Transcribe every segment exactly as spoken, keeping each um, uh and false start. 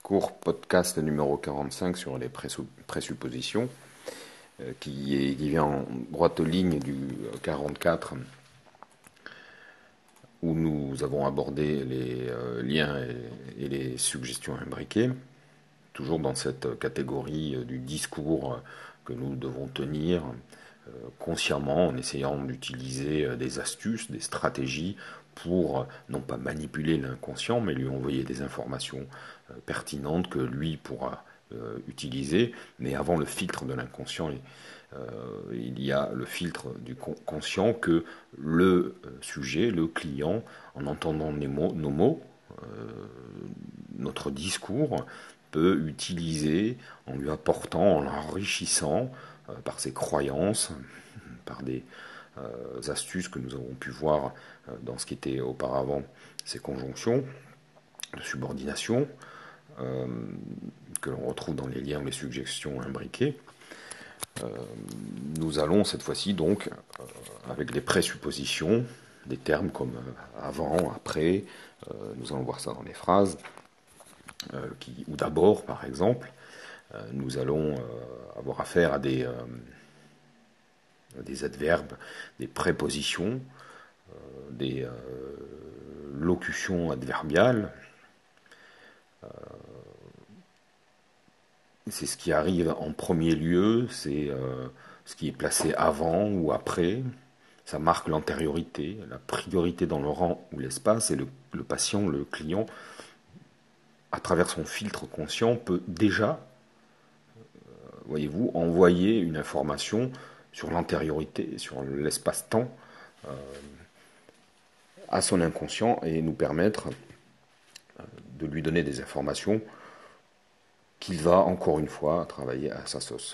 court podcast numéro quarante-cinq sur les présuppositions, euh, qui, est, qui vient en droite ligne du quarante-quatre, où nous avons abordé les euh, liens et, et les suggestions imbriquées, toujours dans cette catégorie euh, du discours que nous devons tenir euh, consciemment, en essayant d'utiliser euh, des astuces, des stratégies pour non pas manipuler l'inconscient, mais lui envoyer des informations euh, pertinentes que lui pourra euh, utiliser. Mais avant le filtre de l'inconscient, euh, il y a le filtre du conscient que le sujet, le client, en entendant nos mots, nos mots euh, notre discours, peut utiliser en lui apportant, en l'enrichissant euh, par ses croyances, par des euh, astuces que nous avons pu voir euh, dans ce qui était auparavant ces conjonctions de subordination, euh, que l'on retrouve dans les liens ou les suggestions imbriquées. Euh, nous allons cette fois-ci donc, euh, avec des présuppositions, des termes comme euh, avant, après, euh, nous allons voir ça dans les phrases, euh, qui, ou d'abord par exemple, euh, nous allons euh, avoir affaire à des, euh, des adverbes, des prépositions, euh, des euh, locutions adverbiales. Euh, c'est ce qui arrive en premier lieu, c'est euh, ce qui est placé avant ou après. Ça marque l'antériorité, la priorité dans le rang ou l'espace, et le, le patient, le client, à travers son filtre conscient, peut déjà, euh, voyez-vous, envoyer une information sur l'antériorité, sur l'espace-temps, euh, à son inconscient et nous permettre euh, de lui donner des informations qu'il va encore une fois travailler à sa sauce.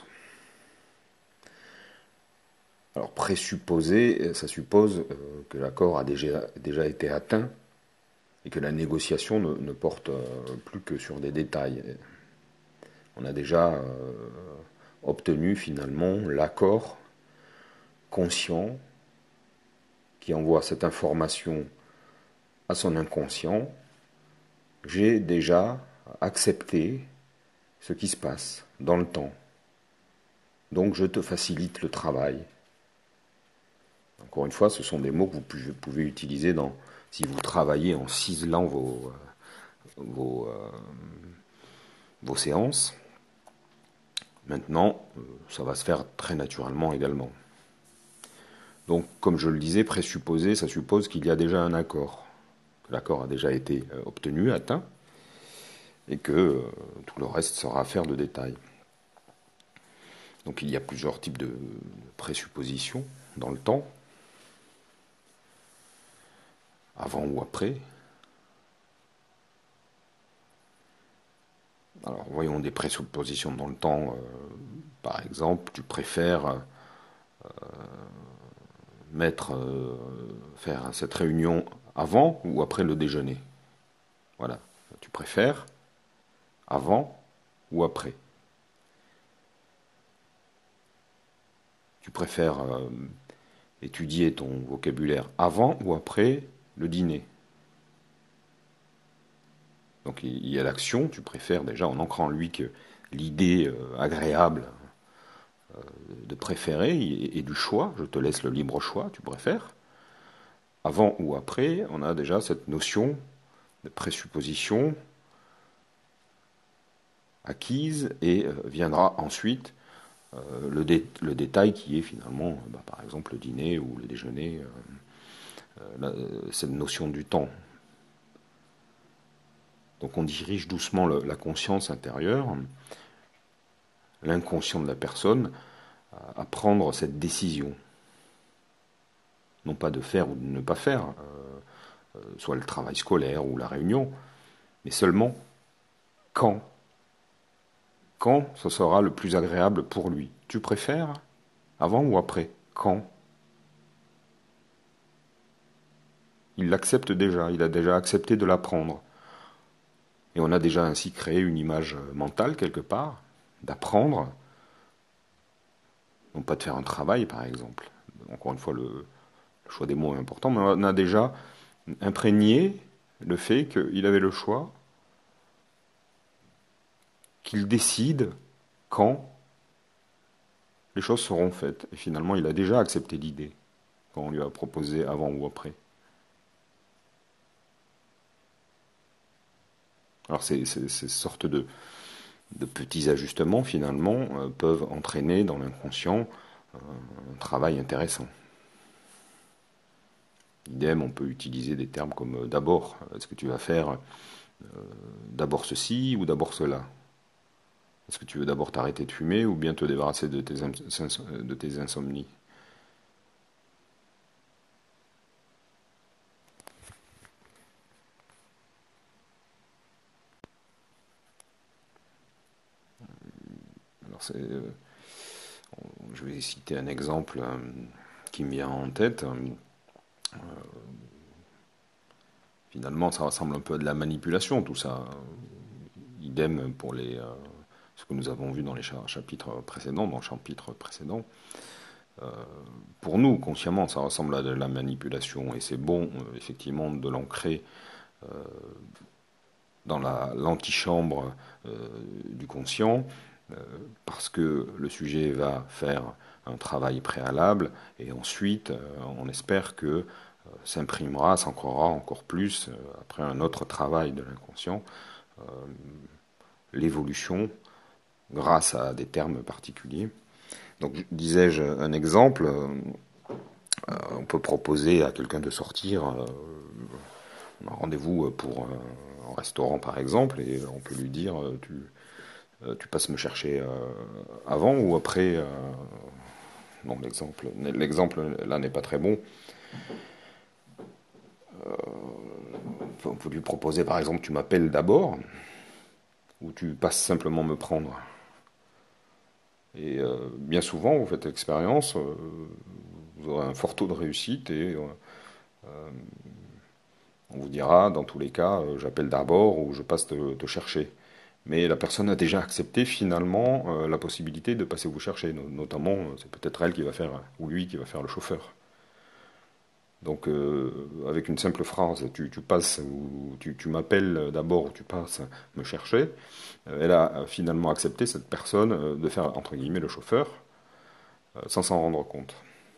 Alors présupposer, ça suppose euh, que l'accord a déjà, déjà été atteint et que la négociation ne, ne porte euh, plus que sur des détails. On a déjà euh, obtenu finalement l'accord conscient qui envoie cette information à son inconscient. J'ai déjà accepté ce qui se passe dans le temps. Donc je te facilite le travail. Encore une fois, ce sont des mots que vous pouvez utiliser dans, si vous travaillez en ciselant vos, vos, euh, vos séances. Maintenant, ça va se faire très naturellement également. Donc, comme je le disais, présupposer, ça suppose qu'il y a déjà un accord. Que l'accord a déjà été obtenu, atteint, et que euh, tout le reste sera affaire de détail. Donc il y a plusieurs types de présuppositions dans le temps, avant ou après. Alors voyons des présuppositions dans le temps. Euh, par exemple, tu préfères euh, mettre, euh, faire cette réunion avant ou après le déjeuner. Voilà, tu préfères avant ou après. Tu préfères euh, étudier ton vocabulaire avant ou après le dîner. Donc il y a l'action, tu préfères déjà en ancrant en lui que l'idée euh, agréable euh, de préférer et, et du choix, je te laisse le libre choix, tu préfères. Avant ou après, on a déjà cette notion de présupposition acquise et euh, viendra ensuite euh, le, dé le détail qui est finalement, bah, par exemple, le dîner ou le déjeuner, euh, euh, la, cette notion du temps. Donc on dirige doucement le, la conscience intérieure, l'inconscient de la personne, à, à prendre cette décision. Non pas de faire ou de ne pas faire, euh, euh, soit le travail scolaire ou la réunion, mais seulement quand. Quand ce sera le plus agréable pour lui. Tu préfères avant ou après? Quand? Il l'accepte déjà, il a déjà accepté de l'apprendre. Et on a déjà ainsi créé une image mentale quelque part, d'apprendre, non pas de faire un travail par exemple. Encore une fois, le, le choix des mots est important, mais on a déjà imprégné le fait qu'il avait le choix qu'il décide quand les choses seront faites. Et finalement, il a déjà accepté l'idée quand on lui a proposé avant ou après. Alors ces, ces, ces sortes de, de petits ajustements, finalement, euh, peuvent entraîner dans l'inconscient euh, un travail intéressant. Idem, on peut utiliser des termes comme euh, d'abord. Est-ce que tu vas faire euh, d'abord ceci ou d'abord cela? Est-ce que tu veux d'abord t'arrêter de fumer ou bien te débarrasser de tes, de tes insomnies? Alors c'est, euh, je vais citer un exemple euh, qui me vient en tête. Euh, finalement, ça ressemble un peu à de la manipulation, tout ça. Idem pour les, euh, ce que nous avons vu dans les chapitres précédents, dans le chapitre précédent. Euh, pour nous, consciemment, ça ressemble à de la manipulation et c'est bon, euh, effectivement, de l'ancrer euh, dans la, l'antichambre euh, du conscient, euh, parce que le sujet va faire un travail préalable et ensuite, euh, on espère que euh, s'imprimera, s'ancrera encore plus, euh, après un autre travail de l'inconscient, euh, l'évolution grâce à des termes particuliers. Donc, disais-je, un exemple, euh, on peut proposer à quelqu'un de sortir, euh, un rendez-vous pour un restaurant par exemple, et on peut lui dire, euh, tu, euh, tu passes me chercher euh, avant ou après. euh, non, l'exemple, l'exemple là n'est pas très bon. On peut lui proposer par exemple, tu m'appelles d'abord, ou tu passes simplement me prendre. Et euh, bien souvent, vous faites l'expérience, euh, vous aurez un fort taux de réussite et euh, on vous dira, dans tous les cas, euh, j'appelle d'abord ou je passe te, te chercher. Mais la personne a déjà accepté finalement euh, la possibilité de passer vous chercher. Notamment, euh, c'est peut-être elle qui va faire, ou lui qui va faire le chauffeur. Donc, euh, avec une simple phrase, tu, tu passes, ou tu, tu m'appelles d'abord, ou tu passes me chercher, euh, elle a finalement accepté, cette personne, euh, de faire, entre guillemets, le chauffeur, euh, sans s'en rendre compte.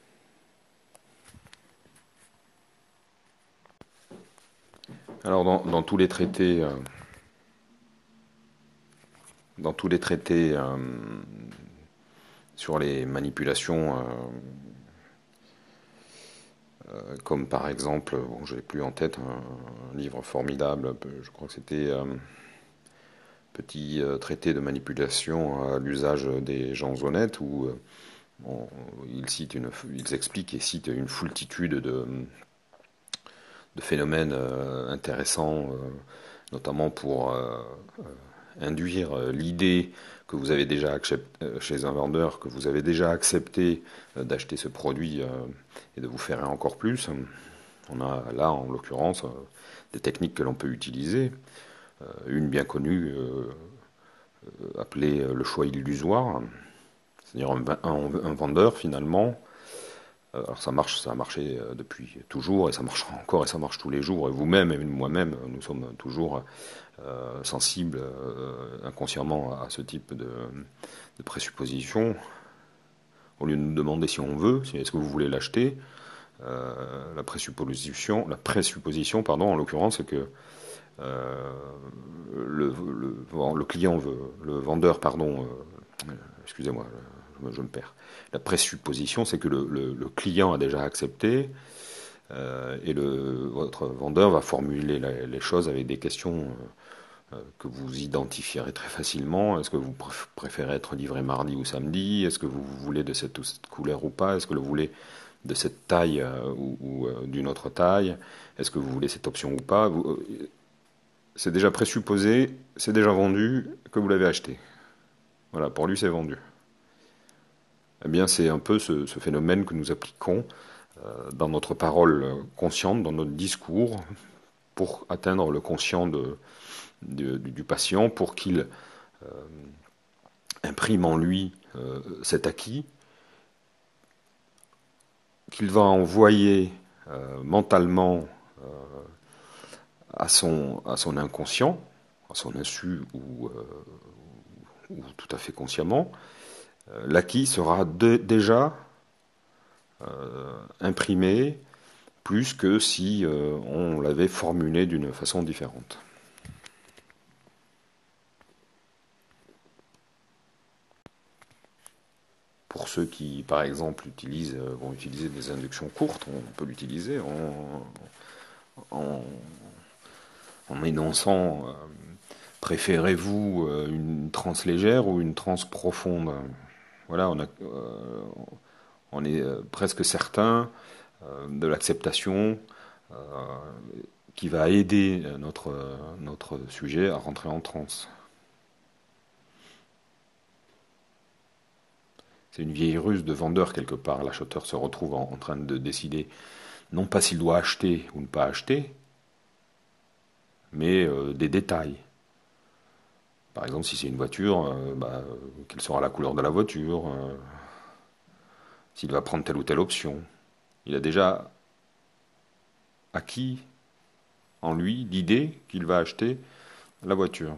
Alors, dans, dans tous les traités, euh, dans tous les traités euh, sur les manipulations, euh, euh, comme par exemple, bon, je n'ai plus en tête, un, un livre formidable, je crois que c'était euh, Petit euh, traité de manipulation à l'usage des gens honnêtes, où euh, bon, ils, citent une, ils expliquent et citent une foultitude de, de phénomènes euh, intéressants, euh, notamment pour euh, induire euh, l'idée que vous avez déjà accepté, euh, chez un vendeur, que vous avez déjà accepté euh, d'acheter ce produit euh, et de vous faire encore plus. On a là, en l'occurrence, euh, des techniques que l'on peut utiliser. Euh, une bien connue, euh, appelée le choix illusoire, c'est-à-dire un, un, un vendeur finalement. Euh, alors ça marche, ça a marché euh, depuis toujours et ça marchera encore et ça marche tous les jours. Et vous-même et moi-même, nous sommes toujours euh, sensibles euh, inconsciemment à ce type de, de présupposition. Au lieu de nous demander si on veut, si est-ce que vous voulez l'acheter, euh, la présupposition, la présupposition, pardon, en l'occurrence, c'est que euh, le, le, le, client veut, le vendeur, pardon, euh, excusez-moi, je, je me perds. La présupposition, c'est que le, le, le, client a déjà accepté euh, et le, votre vendeur va formuler la, les choses avec des questions euh, que vous identifierez très facilement. Est-ce que vous préférez être livré mardi ou samedi? Est-ce que vous voulez de cette, cette couleur ou pas? Est-ce que vous voulez de cette taille euh, ou, ou euh, d'une autre taille? Est-ce que vous voulez cette option ou pas? vous, euh, C'est déjà présupposé, c'est déjà vendu, que vous l'avez acheté. Voilà, pour lui c'est vendu. Eh bien, c'est un peu ce, ce phénomène que nous appliquons euh, dans notre parole consciente, dans notre discours, pour atteindre le conscient de, de, du patient, pour qu'il euh, imprime en lui euh, cet acquis, qu'il va envoyer euh, mentalement euh, à, son, à son inconscient, à son insu ou, euh, ou tout à fait consciemment, euh, l'acquis sera de, déjà euh, imprimé plus que si euh, on l'avait formulé d'une façon différente. Pour ceux qui, par exemple, utilisent, vont utiliser des inductions courtes, on peut l'utiliser en, en, en énonçant euh, préférez-vous euh, une transe légère ou une transe profonde? Voilà, on, a, euh, on est euh, presque certain euh, de l'acceptation euh, qui va aider notre, notre sujet à rentrer en transe. C'est une vieille ruse de vendeur quelque part. L'acheteur se retrouve en, en train de décider non pas s'il doit acheter ou ne pas acheter, mais euh, des détails. Par exemple, si c'est une voiture, euh, bah, euh, quelle sera la couleur de la voiture, euh, s'il va prendre telle ou telle option. Il a déjà acquis en lui l'idée qu'il va acheter la voiture.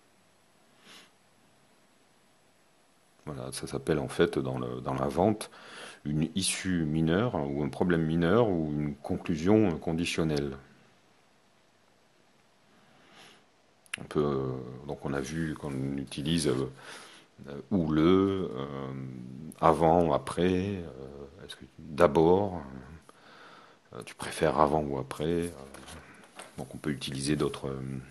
Voilà, ça s'appelle en fait dans, le, dans la vente une issue mineure ou un problème mineur ou une conclusion conditionnelle. On peut, euh, donc on a vu qu'on utilise euh, ou le, euh, avant, après, euh, est-ce que d'abord, euh, tu préfères avant ou après. Euh, donc on peut utiliser d'autres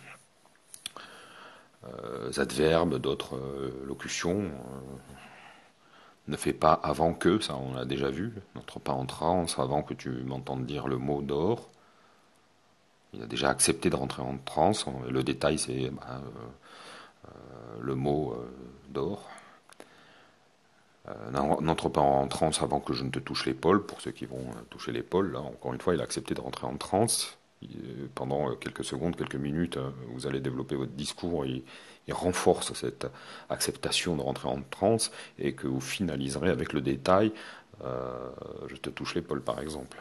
euh, adverbes, d'autres euh, locutions. Euh, ne fais pas avant que, ça on l'a déjà vu. N'entre pas en transe avant que tu m'entendes dire le mot d'or. Il a déjà accepté de rentrer en transe. Le détail, c'est bah, euh, euh, le mot euh, d'or. Euh, N'entre pas en transe avant que je ne te touche l'épaule. Pour ceux qui vont euh, toucher l'épaule, là, encore une fois, il a accepté de rentrer en transe. Il, pendant quelques secondes, quelques minutes, euh, vous allez développer votre discours. Il, il renforce cette acceptation de rentrer en transe et que vous finaliserez avec le détail. Euh, je te touche l'épaule, par exemple.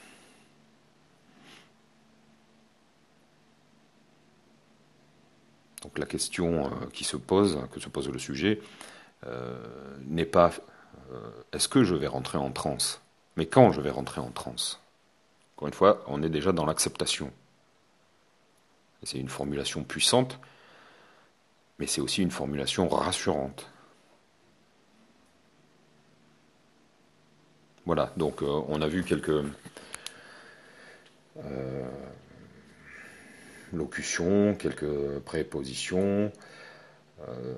Donc la question euh, qui se pose, que se pose le sujet, euh, n'est pas euh, est-ce que je vais rentrer en transe, mais quand je vais rentrer en transe. Encore une fois, on est déjà dans l'acceptation. C'est une formulation puissante, mais c'est aussi une formulation rassurante. Voilà, donc euh, on a vu quelques euh, locutions, quelques prépositions. Euh,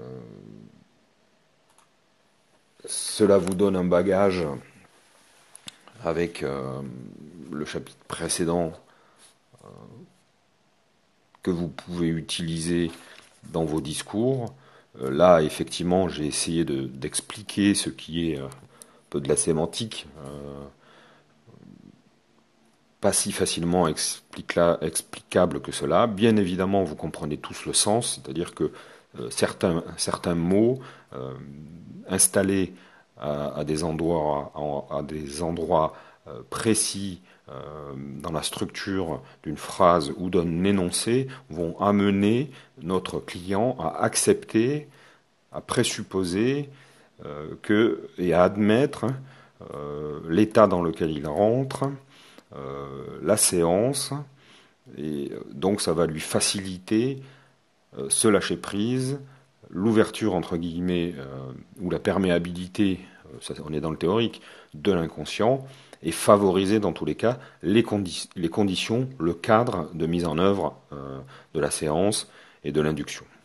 cela vous donne un bagage avec euh, le chapitre précédent euh, que vous pouvez utiliser dans vos discours. Euh, là, effectivement, j'ai essayé de, d'expliquer ce qui est euh, un peu de la sémantique, euh, pas si facilement explica- explicable que cela. Bien évidemment, vous comprenez tous le sens, c'est-à-dire que euh, certains, certains mots euh, installés à, à des endroits, à, à des endroits euh, précis euh, dans la structure d'une phrase ou d'un énoncé vont amener notre client à accepter, à présupposer euh, que, et à admettre euh, l'état dans lequel il rentre, euh, la séance, et donc ça va lui faciliter euh, ce lâcher prise, l'ouverture entre guillemets euh, ou la perméabilité, euh, ça, on est dans le théorique, de l'inconscient, et favoriser dans tous les cas les, condi- les conditions, le cadre de mise en œuvre euh, de la séance et de l'induction.